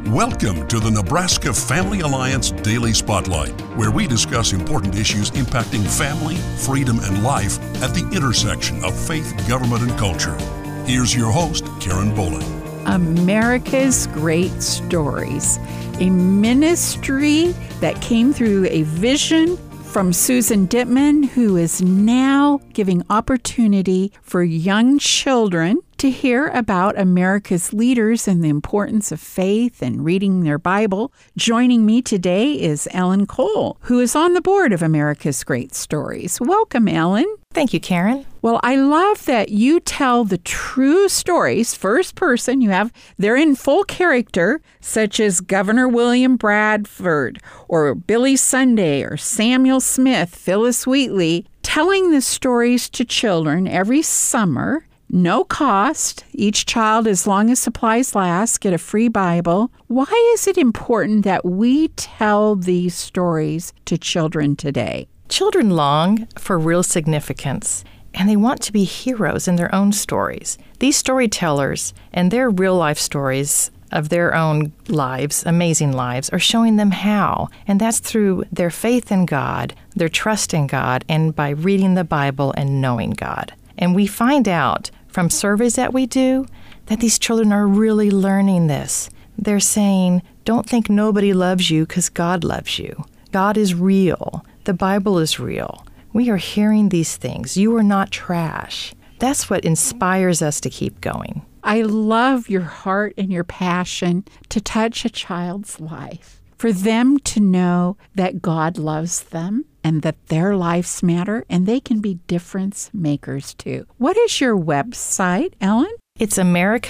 Welcome to the Nebraska Family Alliance Daily Spotlight, where we discuss important issues impacting family, freedom, and life at the intersection of faith, government, and culture. Here's your host, Karen Bowling. America's Great Stories, a ministry that came through a vision from Susan Dittman, who is now giving opportunity for young children to hear about America's leaders and the importance of faith and reading their Bible. Joining me today is Ellen Cole, who is on the board of America's Great Stories. Welcome, Ellen. Thank you, Karen. Well, I love that you tell the true stories, first person. They're in full character, such as Governor William Bradford or Billy Sunday or Samuel Smith, Phyllis Wheatley, telling the stories to children every summer. No cost. Each child, as long as supplies last, get a free Bible. Why is it important that we tell these stories to children today? Children long for real significance, and they want to be heroes in their own stories. These storytellers and their real-life stories of their own lives, amazing lives, are showing them how. And that's through their faith in God, their trust in God, and by reading the Bible and knowing God. And we find out from surveys that we do that these children are really learning this. They're saying, don't think nobody loves you because God loves you. God is real. The Bible is real. We are hearing these things. You are not trash. That's what inspires us to keep going. I love your heart and your passion to touch a child's life, for them to know that God loves them and that their lives matter and they can be difference makers too. What is your website, Ellen? It's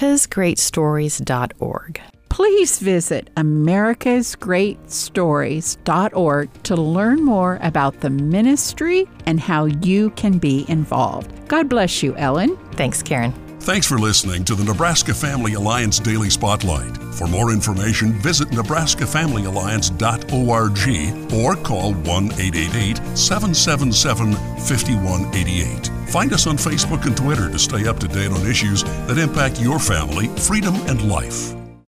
americasgreatstories.org. Please visit americasgreatstories.org to learn more about the ministry and how you can be involved. God bless you, Ellen. Thanks, Karen. Thanks for listening to the Nebraska Family Alliance Daily Spotlight. For more information, visit nebraskafamilyalliance.org or call 1-888-777-5188. Find us on Facebook and Twitter to stay up to date on issues that impact your family, freedom, and life.